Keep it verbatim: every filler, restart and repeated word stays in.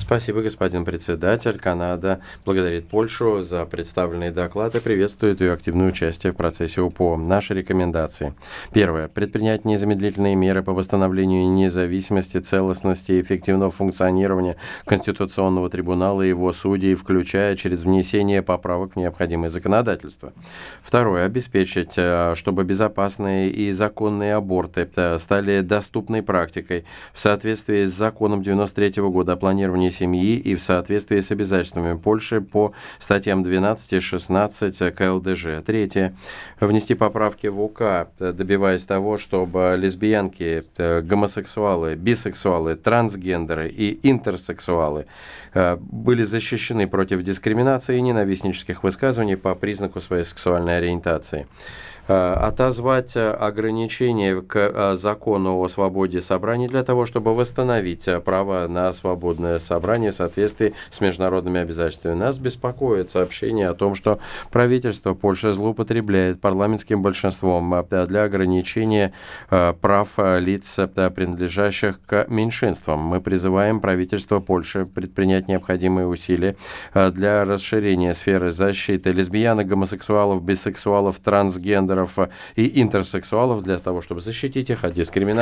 Спасибо, господин председатель. Канада благодарит Польшу за представленный доклад и приветствует ее активное участие в процессе УПО. Наши рекомендации. Первое. Предпринять незамедлительные меры по восстановлению независимости, целостности и эффективного функционирования Конституционного трибунала и его судей, включая через внесение поправок в необходимое законодательство. Второе. Обеспечить, чтобы безопасные и законные аборты стали доступной практикой в соответствии с законом девяносто третьего года о планировании семьи и в соответствии с обязательствами Польши по статьям двенадцать и шестнадцать ка эл дэ жэ. Третье. Внести поправки в УК, добиваясь того, чтобы лесбиянки, гомосексуалы, бисексуалы, трансгендеры и интерсексуалы были защищены против дискриминации и ненавистнических высказываний по признаку своей сексуальной ориентации. Отозвать ограничения к закону о свободе собраний для того, чтобы восстановить право на свободное собрание в соответствии с международными обязательствами. Нас беспокоит сообщение о том, что правительство Польши злоупотребляет парламентским большинством для ограничения прав лиц, принадлежащих к меньшинствам. Мы призываем правительство Польши предпринять необходимые усилия для расширения сферы защиты лесбиянок, гомосексуалов, бисексуалов, трансгендеров и интерсексуалов для того, чтобы защитить их от дискриминации